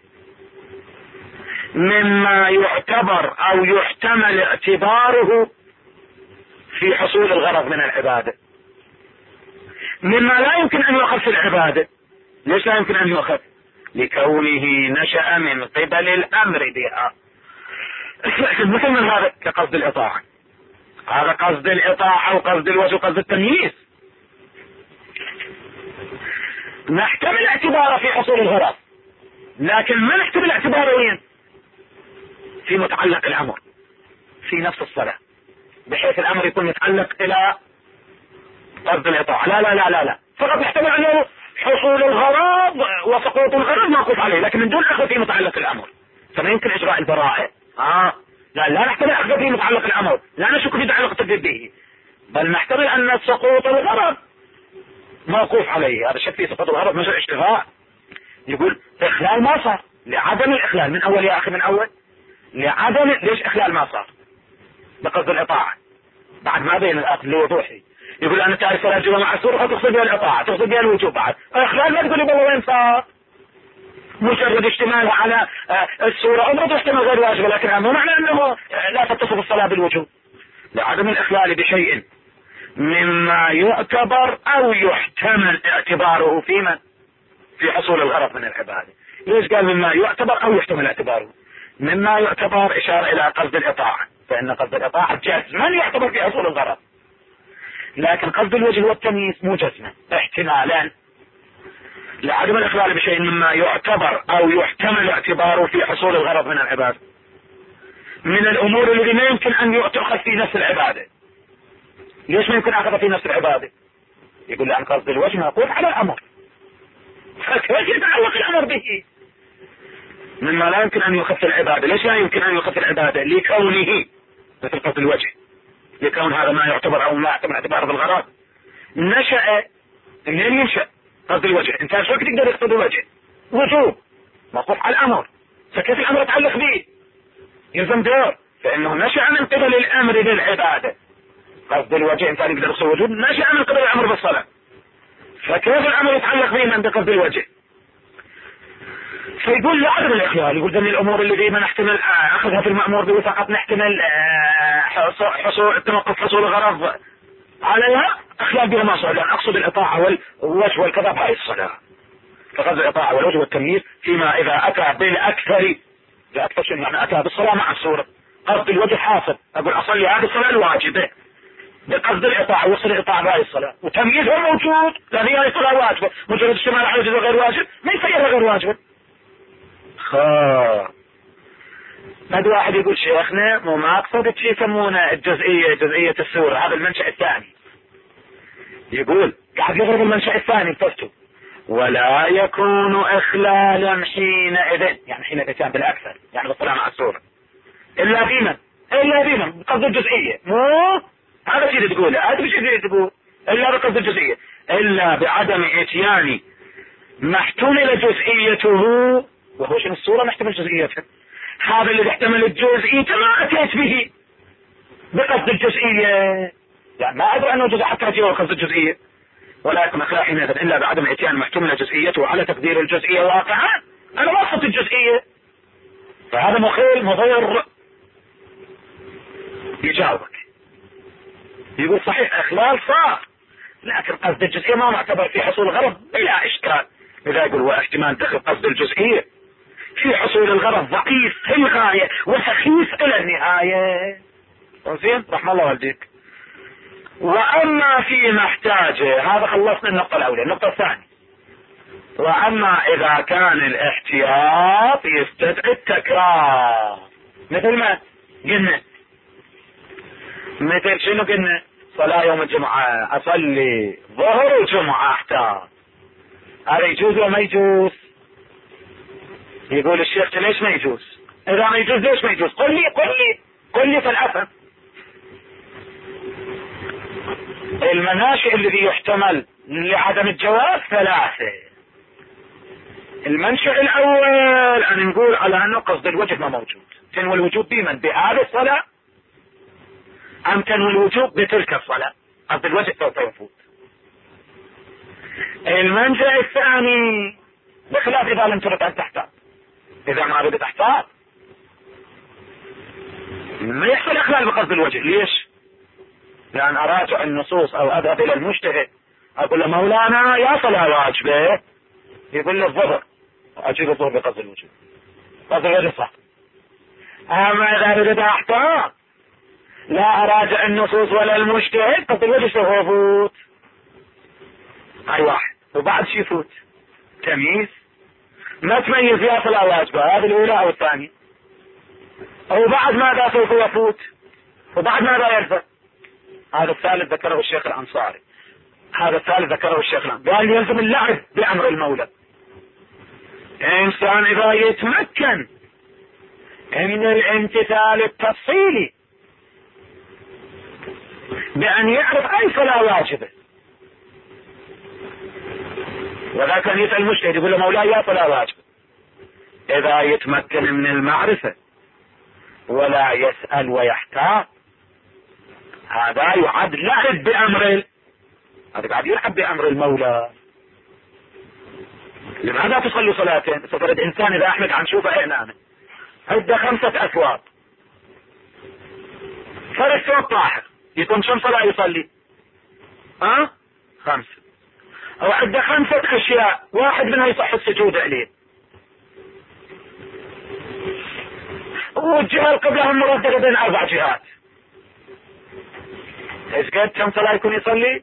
مما يعتبر أو يحتمل اعتباره في حصول الغرض من العبادة، مما لا يمكن أن يؤخذ في العبادة. ليش لا يمكن أن يؤخذ؟ لكونه نشأ من قبل الأمر بها، مثل من هذا كقصد الإطاعة، هذا قصد الإطاعة وقصد الوجه وقصد التمييز نحتمل اعتباره في حصول الغرض، لكن ما نحتمل اعتباره في متعلق الأمر في نفس الصلاة، بحيث الأمر يكون متعلق إلى قصد الإطاعة، لا لا لا لا لا، فقط نحتمل أنه حصول الغرض وسقوط الغرض موقوف عليه، لكن من دون أخذ في متعلق الأمر، فما يمكن إجراء البراءة لا نحتمل أخذ في متعلق الأمر، لا نشك في تعلق التدبير به، بل نحتمل أن سقوط الغرض موقوف عليه، هذا الشك في سقوط الغرض مش اشتغاء، يقول إخلال ما صار لعدم الإخلال من أول يا أخي من أول لعدم، ليش إخلال ما صار بقصد الإطاعة بعد ما بين الأصل لوضوحه، يقول أنا تعرف صلاة الجمعة مع السورة تقصد بها الإطاعة تقصد بها الوجوب، بعد إخلال ما تقول والله وين صار، مجرد اشتمالها على السورة أمرض اشتمال غير واجب، لكن مو معنى أنه لا تتصف الصلاة بالوجوب، لعدم الإخلال بشيء مما يعتبر أو يحتمل اعتباره في حصول الغرض من العبادة. ليش قال مما يعتبر أو يحتمل اعتباره؟ مما يعتبر إشارة إلى قصد الإطاعة، فإن قصد الإطاعة جزما يعتبر في حصول الغرض، لكن قصد الوجه والتمييز مو جزما احتمالا، لعدم الإخلال بشيء مما يعتبر أو يحتمل اعتباره في حصول الغرض من العبادة، من الأمور التي ما يمكن أن تؤخذ في نفس العبادة. ليش ما يمكن أخذ في نفس العبادة؟ يقول لأن قصد الوجه موقوف على الأمر، فكيف يتعلق الأمر به مما لا يمكن أن يؤخذ في العبادة. ليش لا يمكن أن يؤخذ في العبادة؟ لكونه مثل قصد الوجه، لكون هذا ما يعتبر أو ما يعتبر اعتباره بالغرض نشأ منين ينشأ قصد الوجه، انت شو تقدر يقصد الوجه وجوب موقوف على الأمر، فكيف الأمر يتعلق به؟ يلزم دور، فإنه نشأ من قبل الأمر بالعبادة، قصد الوجه انسان يقدر يقصد وجوب نشأ من قبل الأمر بالصلاة، فكيف الأمر يتعلق به من بقصد الوجه؟ فيقول لعدم الإخلال، يقول ذن الأمور التي ما نحتمل أخذها في المأمور به فقط نحتمل حصول التوقف حصول الغرض عليها اخلال بها ما صار، لان اقصد الاطاعة والوجه والكذا بهاي الصلاة. فقصد الاطاعة والوجه والتمييز فيما اذا اتى بالاكثر، بالاكثر شيء يعني اتى بالصلاة مع الصورة. قصد الوجه حاصل، اقول اصلي هذه الصلاة الواجبة بقصد الاطاعة، وصل الاطاعة بهاي الصلاة، وتمييزها موجود لان هي صلاة واجبة، مجرد الشمال على جزء غير واجب ما يصيرها غير واجبة. بعد واحد يقول شيخنا مو ما اقصد شيء يسمونه الجزئية، جزئية السورة، هذا المنشأ الثاني. يقول قاعد يضرب المنشأ الثاني بفسته، ولا يكون اخلالا حينئذ، يعني حين الاتيان بالاكثر يعني بالصلاة مع السورة، الا بمن بقصد الجزئية، مو هذا الشيء اللي تقوله، هذا الشيء اللي تقول الا بقصد الجزئية، الا بعدم اتيان ما احتمل جزئيته، وهو شنو السورة محتمل جزئيتها، هذا اللي يحتمل الجزئية ما اتيت به بقصد الجزئية، يعني ما ادري انه جزء حتى اتيه بقصد الجزئية، ولا يكون اخلاق حينئذ الا بعدم اتيان محتمل جزئيته على تقدير الجزئية واقعا، انا ما اقصد الجزئية، فهذا مخيل مضر. يجاوبك يقول صحيح اخلال صار، لكن قصد الجزئية ما معتبر في حصول غرض بلا اشكال. اذا يقول واحتمال دخل قصد الجزئية في حصول الغرض ضعيف في الغاية وسخيف الى النهاية. زين رحم الله والديك. واما فيما احتاجه، هذا خلصنا النقطة الاولى. النقطة الثانية، واما اذا كان الاحتياط يستدعي التكرار، مثل ما قلنا، مثل شنو قلنا؟ صلاة يوم الجمعة اصلي ظهر الجمعة احتاط، هذا يجوز ولا ما يجوز؟ يقول الشيخ ليش ما يجوز؟ اذا ما يجوز ليش ما يجوز؟ قل لي فالافهم. المناشئ الذي يحتمل لعدم الجواز ثلاثة. المنشأ الاول ان نقول على انه قصد الوجه ما موجود، تنوي الوجوب بمن؟ بهذه الصلاة ام تنوي الوجوب بتلك الصلاة؟ قصد الوجه سوف يفوت. المنشأ الثاني بخلاف اذا لم ترد ان تحتاط، اذا ما ردت احتاط ما يحصل اخلال بقصد الوجه. ليش؟ لان اراجع النصوص او اذهب الى المجتهد اقول له مولانا يا صلاة واجبة، يقول لي الظهر، اجيب الظهر بقصد الوجه، قصد الوجه صح. اما اذا ردت احتاط لا اراجع النصوص ولا المجتهد، قصد الوجه سوف يفوت. هاي واحد. وبعد شي يفوت تمييز، ما تميز يا صلاة واجبة، هذه الاولى او الثانية. وبعد ماذا سوف يفوت؟ وبعد ماذا يرفع؟ هذا الثالث ذكره الشيخ الانصاري، هذا الثالث ذكره الشيخ الانصاري، قال يلزم اللعب بامر المولى. انسان اذا يتمكن من الامتثال التفصيلي بان يعرف اي صلاة واجبة، وذا كان يسأل المجتهد يقول له مولاي يا صلاة واجبة، اذا يتمكن من المعرفة ولا يسأل ويحتاط، هذا يعد لعب بأمر، هذا قاعد يلعب بأمر المولى. لماذا تصلي صلاتين؟ سفرد انسان اذا احمد عن شوفه اعلانه عنده 5 اثواب، فرد ثوب طاهر، يكون كم صلاة يصلي؟ 5. او عنده 5 اشياء، واحد منها يصح السجود عليه، والجهة القبلة هم مرددة بين 4 جهات، ايش قد كم صلاة يكون يصلي؟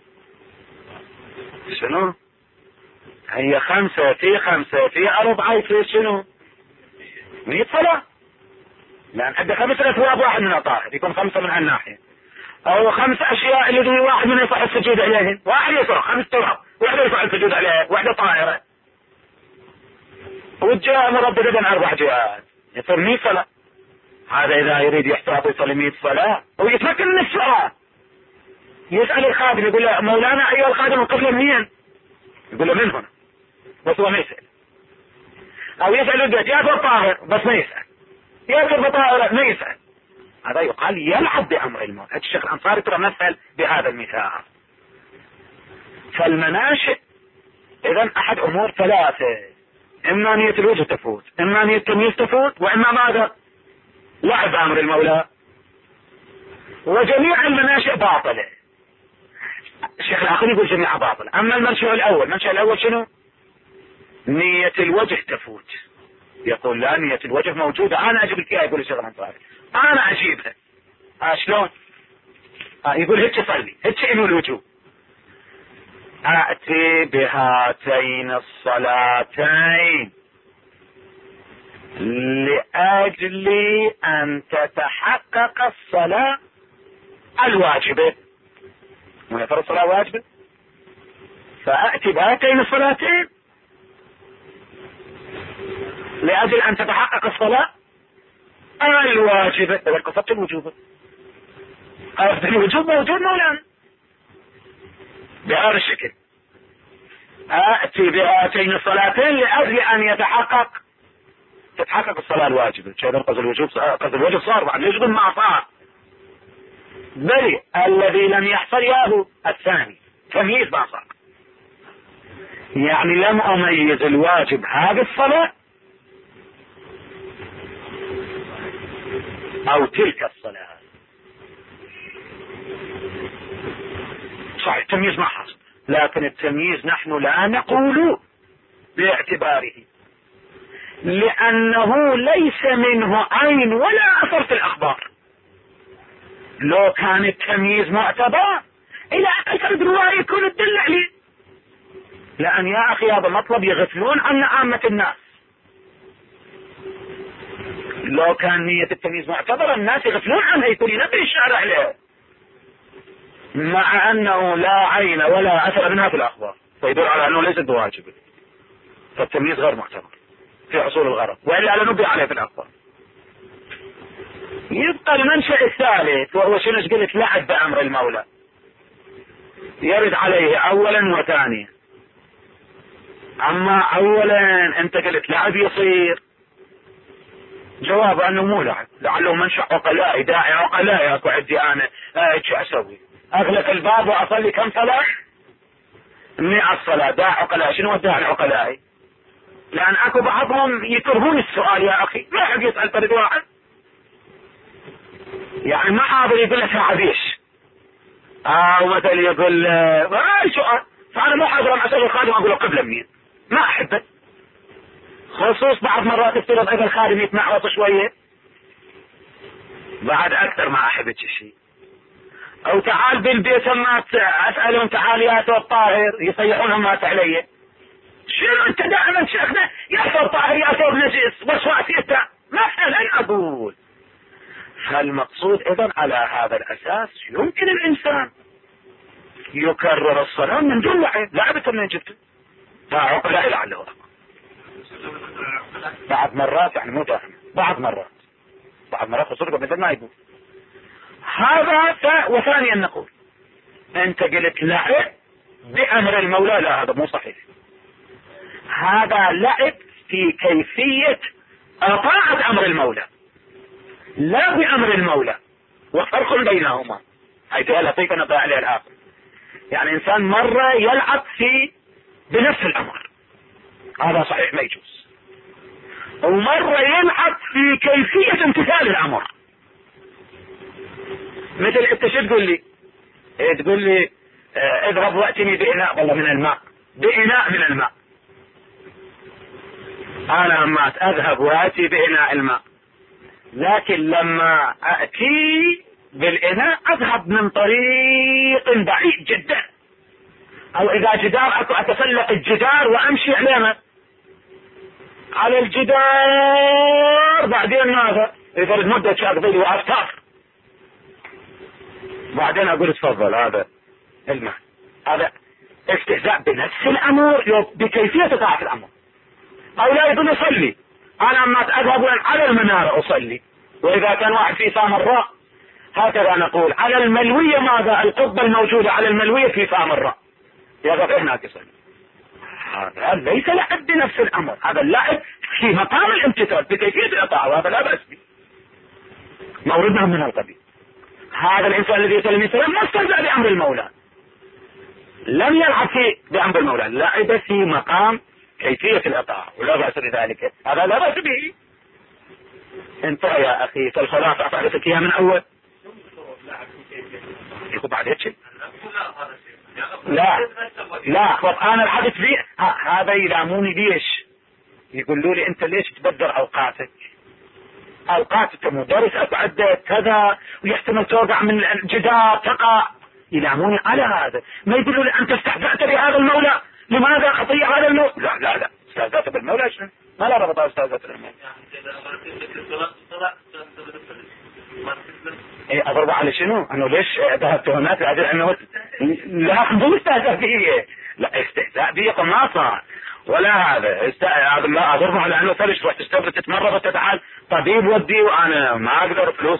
شنو؟ هي 5 في 5 في 4 يصير شنو؟ 100 صلاة، لان عنده 5 اثواب، واحد منها طاهر، يكون 5 من هالناحية، او 5 اشياء اللي واحد منها يصح السجود عليهن، واحد يصح 5 ثواب، واحدة يصح السجود عليها، واحدة طاهرة، والجهة مرددة بين 4 جهات، يصير 100 صلاة. هذا اذا يريد يحتاط يصلي 100 صلاة ويتمكن من الصلاة، يسأل الخادم يقول له مولانا ايها الخادم القبلة منين؟ يقول له من هنا، بس هو ما يسأل. او يسأل البيت يا ثوب طاهر، بس ما يسأل، يا ثوب طاهرة، ما يسأل. هذا يقال يلعب بأمر الموت. الشيخ الأنصاري ترى مثل بهذا المثال. فالمناشئ اذا احد امور 3، اما نية الوجه تفوت، اما نية التمييز تفوت، واما ماذا؟ لعب امر المولى. وجميع المناشئ باطلة، الشيخ الآخر يقول جميع باطل. أما المنشأ الأول شنو؟ نية الوجه تفوت. يقول لا، نية الوجه موجودة، أنا أجيب لك إياها. يقول الشيخ الأنصاري أنا أجيبها. شلون؟ يقول هيك صلي، هيك إنه الوجوب. أأتي بهاتين الصلاتين لأجل أن تتحقق الصلاة الواجبة. ونفر الصلاة واجبة، فأأتي بهاتين الصلاتين لأجل أن تتحقق الصلاة الواجبة. إذا قصدت الوجوب، قصد الوجوب موجود مولانا بهذا الشكل. أأتي بهاتين الصلاتين لأجل أن تتحقق الصلاة الواجبة. كذا قصد الوجوب، قصد الوجوب صار بعد يجب ما صار، بل الذي لم يحصل ياهو الثاني تمييز ما صار. يعني لم أميز الواجب هذه الصلاة أو تلك الصلاة. صحيح التمييز ما حصل، لكن التمييز نحن لا نقول باعتباره، لأنه ليس منه عين ولا أثر في الأخبار. لو كان التمييز معتبر إلى أقل فرد رواية يكون الدل عليه. لأن يا أخي هذا مطلب يغفلون عن عامة الناس. لو كان نية التمييز معتبرة الناس يغفلون عنها، يكون ينبه الشارع عليها، مع أنه لا عين ولا أثر منها في الأخبار، فيدل على أنه ليست بواجبة. فالتمييز غير معتبر في حصول الغرض، وإلا لنبه عليه في الأخبار. يبقى المنشأ الثالث، وهو شنو قلت؟ لعب بأمر المولى. يرد عليه أولا وثانيا. أما أولا أنت قلت لعب يصير، جواب أنه مو لعب، لعله منشأ عقلائي، داعي عقلائي. أكو عندي أنا شو أسوي؟ أغلق الباب وأصلي كم صلاة؟ 100 صلاة. داعي عقلائي. شنو الداعي عقلائي؟ لأن أكو بعضهم يكرهون السؤال يا أخي، ما حد يسأل فرد واحد، يعني ما حاضر يقول لك عبيش ومثل يقول سؤال، فأنا مو حاضر مع أسأل الخادم أقول له قبل منين، ما أحبه. خصوص بعض مرات افترض إذا الخادم يتمعوط شوية، بعد أكثر ما أحب الشيء. أو تعال بالبيت ما أسألهم تعال يا أتو الطاهر، يصيحونهم مات علي. شنو أنت دائما شيخنا يحصل طاهر يا أتو بنجس وسواسيته، مثلا أقول. فالمقصود إذن على هذا الأساس يمكن الإنسان يكرر الصلاة من دون لعب. لعبة من جبته عقلاء لعله بعض مرات، يعني مو دائما، بعض مرات خصوصا مثل ما يقول هذا. وثانيا نقول انت قلت لعب بأمر المولى، لا هذا مو صحيح. هذا لعب في كيفية طاعة أمر المولى لا بأمر المولى، وفرق بينهما، حيث يعطيك نطاع عليه الآخر. يعني إنسان مرة يلعب بنفس الأمر، هذا صحيح ما يجوز. ومرة يلعب في كيفية امتثال الأمر. مثل انت شو تقول لي؟ تقول لي اذهب واتني بإناء والله من الماء، بإناء من الماء. أنا أما أذهب وأتي بإناء الماء، لكن لما أتي بالإناء أذهب من طريق بعيد جدا، أو إذا جدار أتسلق الجدار وأمشي على الجدار، بعدين ماذا؟ يفرد مدة شاقضي وأفتر، بعدين أقول تفضل هذا الماء. هذا استهزاء بنفس الأمر بكيفية طاعة الأمر. أو لا يظل يصلي، أنا أما أذهب على المنارة أصلي، وإذا كان واحد في سامراء هكذا نقول على الملوية ماذا؟ القبة الموجودة على الملوية في سامراء، يذهب هناك يصلي. هذا ليس لعب بنفس الأمر، هذا اللعب في مقام الامتثال بكيفية الإطاعة، وهذا لا بأس به، موردنا من القبيل. هذا الإنسان الذي يسلم السلام ما استهزأ بأمر المولى، لم يلعب بأمر المولى، لعب في مقام كيفية الإطاعة، ولا بأس بذلك، هذا لا بأس به. انت يا أخي فالخلاصة أفعلتك إياه من أول يخب بعد هيك. لا انا الحدث فيه هذا يلاموني ليش؟ يقولوا لي انت ليش تبدر اوقاتك؟ اوقاتك مدرس اقعد كذا ويحتمل توقع من الجدار تقع. يلاموني على هذا، ما يقولوا لي انت استهزأت بهذا المولى، لماذا خطية هذا المولى؟ لا استهزأت بالمولى شنو؟ ما لا ربط استهزأت بالمولى. اضرب على شنو؟ انه ليش ذهبت هناك لاجل انه لا مو استهزاء فيه، لا استهزاء فيه قناصة ولا هذا لا اضرب على انه فلش تروح تستبرد تتمرض وتتعال طبيب ودي وانا ما اقدر فلوس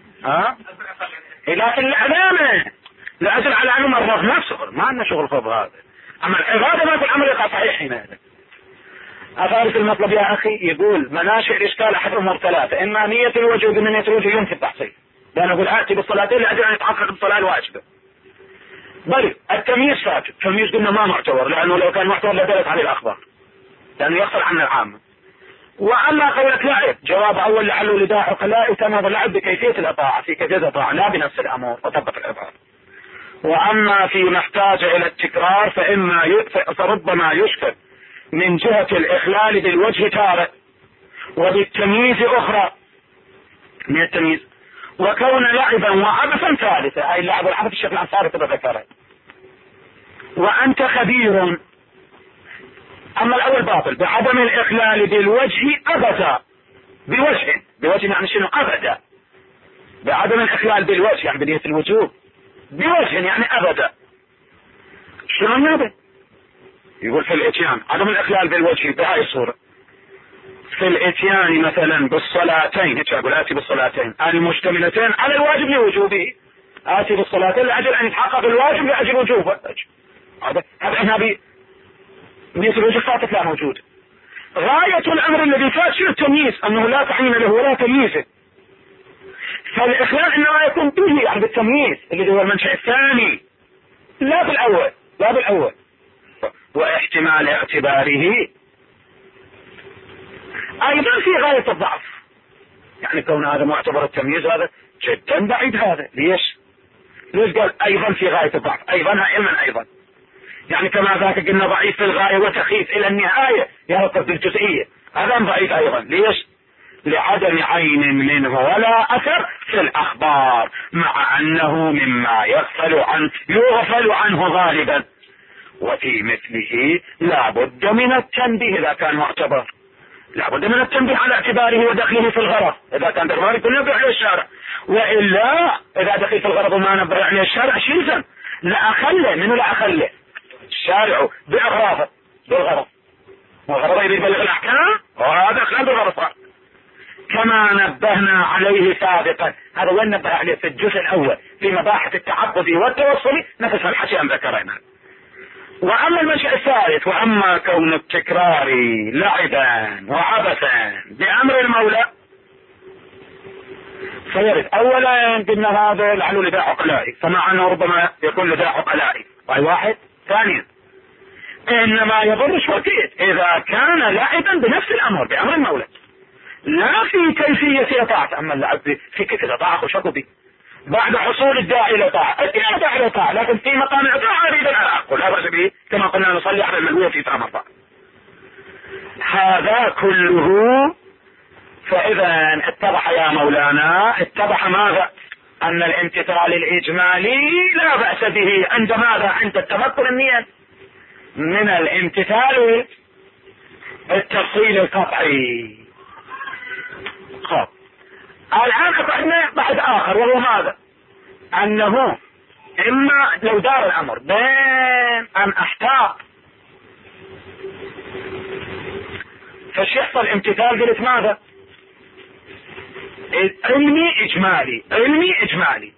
لكن العلامة لاجل على انه مرض نفسه ما عندنا شغل فوق هذا. اما العبادة ما في الامر يقع صحيح هنا. أفارس المطلب يا أخي يقول مناشئ الإشكال أحد أمور ثلاثة، إما نية الوجود من نية الوجود ينفي التحصيل، لأن أقول آتي بالصلاتين لأجل أن يتحقق بالصلاة الواجبة. بل التمييز فاتح، التمييز قلنا ما معتبر لأنه لو كان معتبر لدلت عليه الأخبار لأنه يفصل عن العامة. وأما قولة لعب جواب أول لعله لداء عقلاء كما لعب بكيفية الإطاعة في كيفية الإطاعة لا بنفس الأمور وطبق العبارة. وأما فيما احتاج إلى التكرار فربما يشكل من جهة الإخلال بالوجه تارة وبالتمييز أخرى من التمييز، وكون لعبا وعبثا ثالثة، أي اللعب والعبث الشيخ الأنصاري تذكره. وأنت خبير. أما الأول باطل بعدم الإخلال بالوجه أبدا، بوجه يعني شنو؟ أبدا بعدم الإخلال بالوجه يعني بنية الوجوب، بوجه يعني أبدا. شنو هذا؟ يقول في الاتيان عدم الاخلال بالوجه بهاي الصورة، في الاتيان مثلا بالصلاتين، هيك اقول اتي بالصلاتين المشتملتين على الواجب لوجوبه، اتي بالصلاتين لاجل ان يتحقق الواجب لاجل وجوبه. هذا هنا بنية الوجه فاتت لا موجود. غاية الامر الذي فات شنو؟ التمييز، انه لا تعيين له ولا تمييزه، فالاخلال انما يكون به يعني بالتمييز اللي هو المنشأ الثاني لا بالاول. واحتمال اعتباره ايضا في غاية الضعف، يعني كون هذا معتبر التمييز هذا جدا بعيد. هذا ليش قال ايضا في غاية الضعف؟ ايضا علما ايضا يعني كما ذاك قلنا ضعيف في الغاية وسخيف الى النهاية يرتب بالجزئية، هذا ضعيف ايضا. ليش؟ لعدم عين منه ولا اثر في الاخبار، مع انه مما يغفل عنه غالبا. وفي مثله لا بد من التنبيه إذا كان معتبر، لا بد من التنبيه على اعتباره ودخله في الغرض. إذا كان باعتباره يكون نبه عليه الشارع، وإلا إذا دخل في الغرض وما نبه عليه الشارع شيزا لا أخله منه، لا أخله الشارع بأغراضه بالغرض، والغرض يبلغ الأحكام وهذا خلال بالغرض. كما نبهنا عليه سابقا، هذا وين نبه عليه؟ في الجزء الأول في مباحث التعبد والتوصل نفس الحكي أن ذكرنا. وأما المنشأ الثالث، وأما كون التكرار لعبا وعبثا بأمر المولى فيرد. أولا قلنا هذا لعله لداء عقلائي، فمع أنه ربما يكون لداء عقلائي واحد. ثانيا إنما يضر شركيت إذا كان لعبا بنفس الأمر بأمر المولى لا في كيفية طاعة. أما اللعب في كيفية طاعة وشكو به بعد حصول الداعي الى طاعة، الداعي الى طاعة لكن في مقام الطاعة اريد على اقول لا بأس به، كما قلنا نصلي على الملوية في طعام الطاعة. هذا كله فاذا اتضح يا مولانا، اتضح ماذا؟ ان الامتثال الاجمالي لا بأس به عند ماذا؟ عند التفكر النية، من الامتثال التفصيل القطعي. خب الآن أخذنا بعد آخر، وهو هذا أنه إما لو دار الأمر بين أن أحتاط فش يحصل امتثال قلت ماذا؟ علمي إجمالي،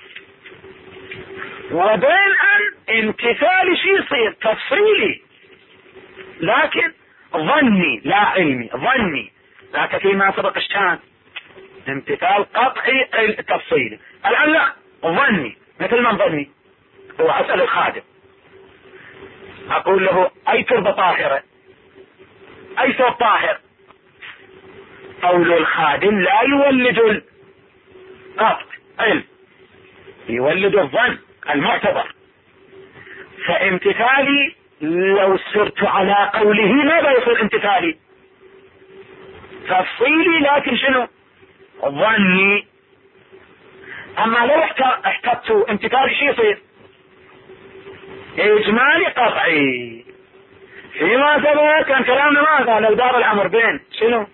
وبين أن امتثال شيء يصير تفصيلي لكن ظني لا علمي، ظني لكن فيما سبق اشتان امتثال قطعي تفصيلي. الآن لا ظني، مثل من ظني هو أسأل الخادم أقول له أي تربة طاهرة، أي ثوب طاهر، قول الخادم لا يولد القطع علم، يولد الظن المعتبر. فامتثالي لو سرت على قوله ماذا يصير امتثالي؟ تفصيلي لكن شنو؟ ظني. اما لو احتجت امتثالي شو يصير؟ اجمالي قطعي. فيما سبق كان كلامنا ماذا؟ لو دار الامر بين شنو؟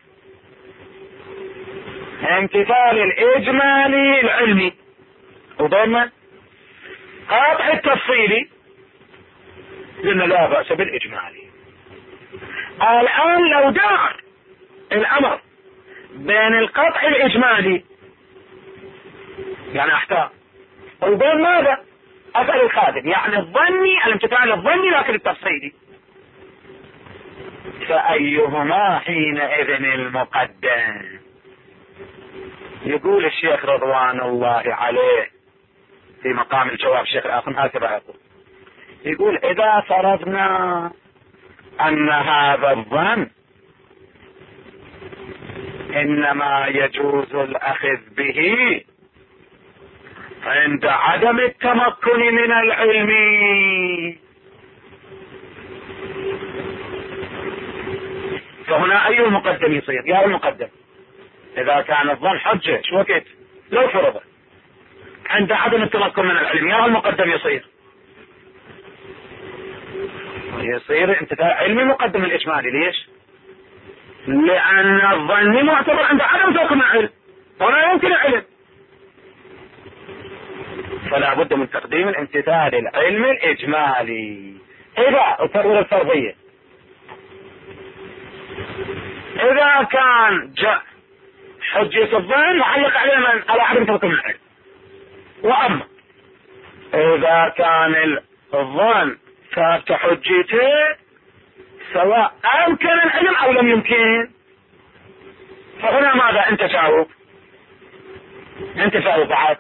امتثال الاجمالي العلمي وضمن قطع التفصيلي، قلنا لا بأس بالاجمالي. الان لو دار الامر بين القطع الاجمالي يعني احتاج وبين ماذا؟ اسأل الخادم، يعني الظني، الامتثال الظني لكن التفصيلي، فأيهما حينئذ المقدم؟ يقول الشيخ رضوان الله عليه في مقام الجواب، الشيخ الآخر هكذا يقول إذا فرضنا أن هذا الظن إنما يجوز الأخذ به عند عدم التمكن من العلم، فهنا أي المقدم يصير؟ يا المقدم إذا كان الظن حجة شو وقت لو فرض عند عدم التمكن من العلم، يا المقدم يصير امتثال علمي مقدم الإجمالي. ليش؟ لأن الظن معتبر عند عدم تمكن العلم ولا يمكن العلم، فلا بد من تقديم الامتثال العلمي الإجمالي. إذا التأويل الفرضية إذا كان جاء حجة الظن معلق عليه من على عدم تمكن العلم، وأما إذا كان الظن ثابت حجته سواء أمكن العلم أو لم يمكن، فهنا ماذا أنت جاوب بعد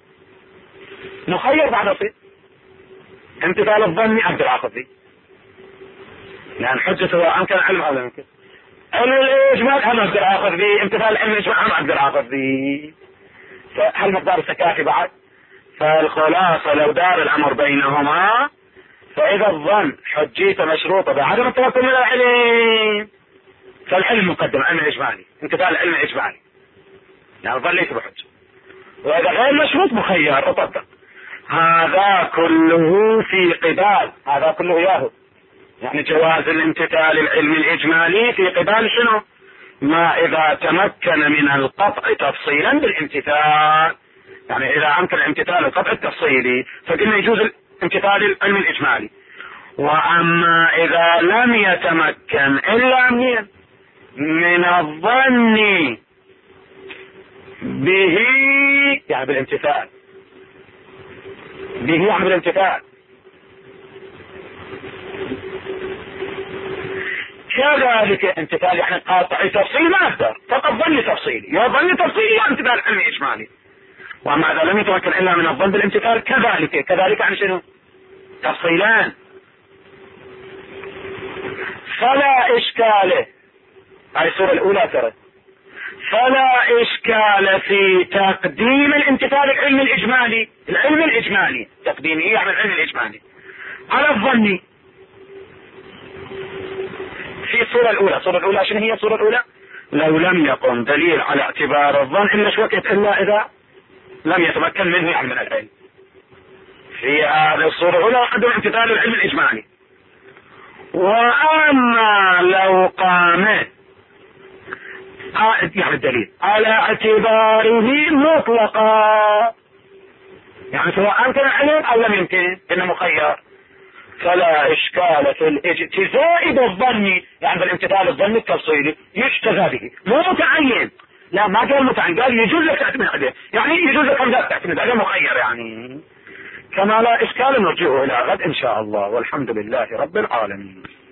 مخير بعد أصير امتثال الظن أقدر أخذ ذي، لأن حجة سواء أمكن العلم أو لم يمكن. الإجمال أنا أقدر أخذ ذي، امتثال العلم الإجمال أنا أقدر أخذ ذي، فهل مقدار السكافي بعد؟ فالخلاصة لو دار الأمر بينهما فإذا الظن حجيته مشروطة بعدم التمكن من العلم فالعلم مقدم، العلم الإجمالي، امتثال العلم الإجمالي، يعني الظن ليس بحجة. وإذا غير مشروط مخير أطبق. هذا كله في قبال، هذا كله ياهو يعني جواز الامتثال العلمي الإجمالي في قبال شنو؟ ما إذا تمكن من القطع تفصيلا بالامتثال، يعني إذا أمكن الامتثال القطع التفصيلي فقلنا يجوز الامتثال العلمي الإجمالي. وأما إذا لم يتمكن إلا من الظن به يعني بالامتثال، به يعني بالامتثال، كذلك امتثال يعني قاطع تفصيل ما أقدر، فقط ظن تفصيلي، يا ظن تفصيلي يا امتثال علمي إجمالي. وأما إذا لم يتمكن إلا من الظن بالامتثال كذلك عن شنو؟ تفصيلان. فلا إشكال، هاي السورة الأولى ترى، فلا إشكال في تقديم الامتثال العلمي الإجمالي، العلم الإجمالي تقديمه يعني العلم الإجمالي على الظن في الصورة الأولى. الصورة الأولى شنو هي الصورة الأولى؟ لو لم يقم دليل على اعتبار الظن إلا شوكت إلا إذا لم يتمكن منه يعني من العلم. في هذه الصورة الأولى قدم امتثال العلم الإجمالي. وأما لو قام يعني الدليل على اعتباره مطلقا، يعني سواء أمكن العلم أو لم يمكن إنه مخير، فلا إشكال في الاجتزاء بالظن يعني بالامتثال الظني التفصيلي يجتزى به، مو متعين، لا ما قال متعين، قال يجوز لك تعتمد عليه، يعني يجوز لك لا تعتمد عليه مخير يعني. كما لا إشكال نرجعه إلى غد إن شاء الله، والحمد لله رب العالمين.